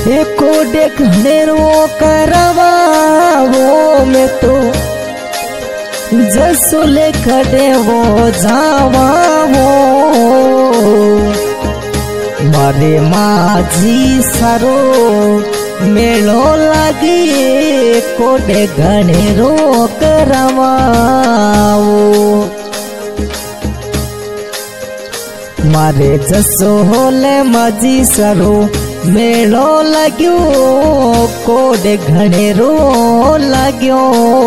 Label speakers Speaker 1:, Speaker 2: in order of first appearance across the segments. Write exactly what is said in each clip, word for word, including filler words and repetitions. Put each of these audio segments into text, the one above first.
Speaker 1: एको देखनेरो करवा वो में तो जसुले खड़े वो जावा वो मारे माझी सारो मेलो लगी कोडे घनेरो करवा मारे जसो होले माझी सारो मेलो लाग्यो कोडे घनेरो लाग्यो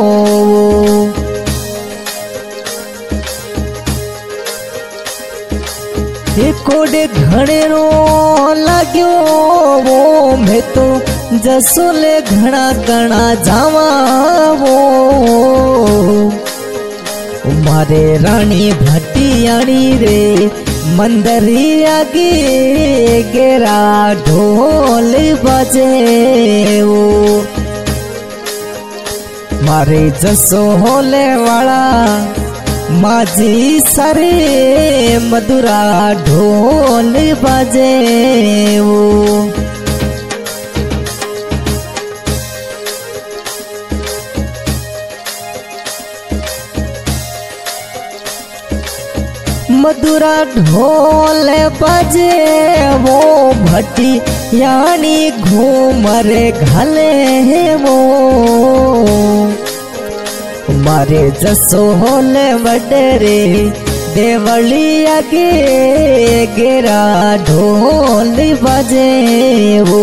Speaker 1: कोडे घनेरो लाग्यो वो मैं तो जसोले घना घना जावा वो मारे रानी भटियाणी रे मंदरी आगे गेरा ढोल बजे वो मारे जसो होले वाला माझी सारे मधुरा ढोल बजे वो मधुरा ढोल बजे वो भट्टी यानी घूमरे घले वो मारे जसो होले वडरे देवली आगे गेरा ढोल बजे वो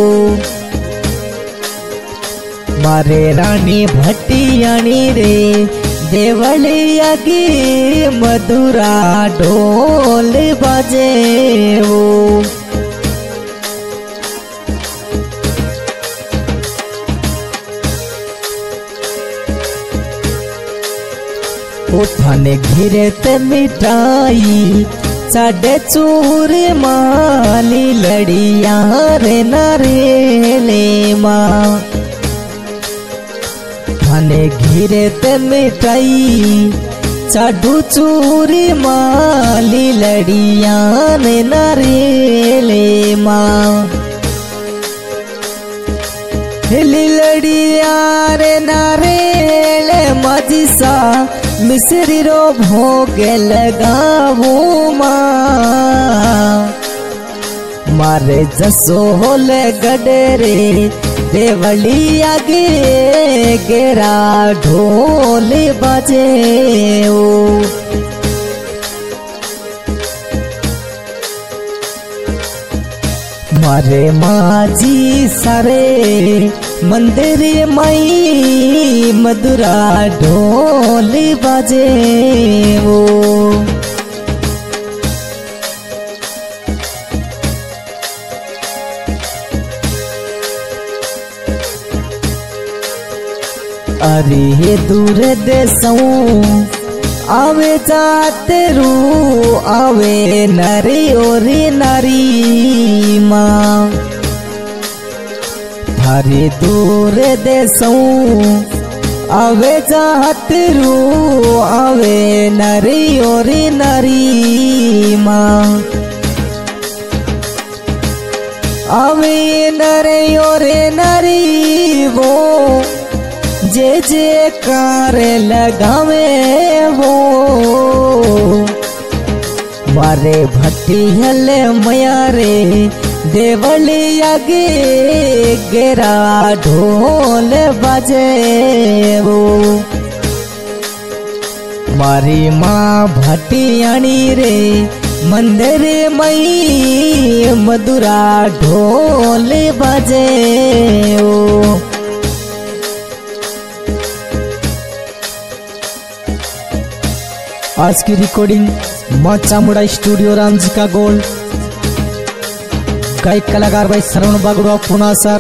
Speaker 1: मारे रानी भटियाणी रे देवली आगे मधुरा ढोल बजे वो थाने घिरे ते मिठाई साडे चूर माली लड़िया रे नारेले माँ थाने घिरे ते मिठाई चाडू चूरी माली लड़िया रे नारेले माँ हिली लड़िया रे नारेले माझी सा मिसरी रो भोगे लगावू माँ मारे जसो होले गडरे देवली आगे गेरा ढोल बजे ओ मारे माझी सारे मंदिर मई मधुरा ढोल बजे वो अरे दूर देसों आवे जाते रू आवे नरी और नारी माँ थारे दूर देसों आवे जाते रू आवे नरी और नारी माँ आवे नरी और नारी वो जे जे कार लगावे वो मारे भट्टी हले मयारे देवली आगे गेरा ढोल बजे वो मारी माँ भटियाणी रे मंदिर मई मधुरा ढोल बजे वो आज की रिकॉर्डिंग मां चामुंडा स्टूडियो रामजी का गोल गायक कलाकार भाई श्रवण बागड़ुआ पुना सर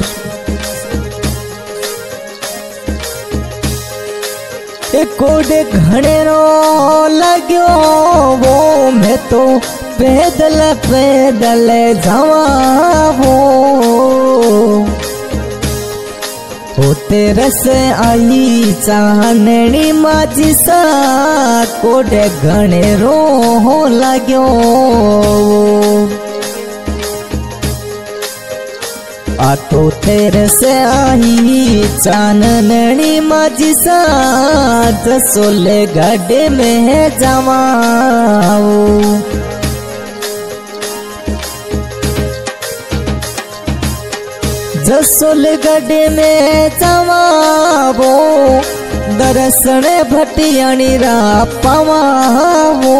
Speaker 1: कोडे घनेरो लाग्यो वो मैं तो पैदल पैदल जावा वो ओ तेरे से आई चांदनी माझी सा कोडे घनेरो लाग्यो आतो तेरे से आई चाननी माझी साथ सोले गड्ढे में जमाओ। जसोले गड्ढे में जमाओ दर्शन भटियाणी रा पावाओ।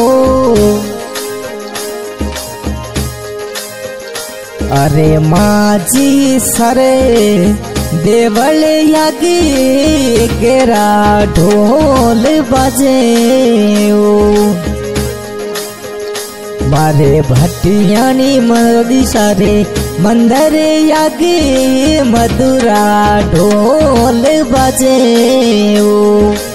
Speaker 1: अरे माझी सरे देवल यागी गेरा ढोल बजे मारे भटियानी मदी सारे मंदर यागी मधुरा ढोल बजे।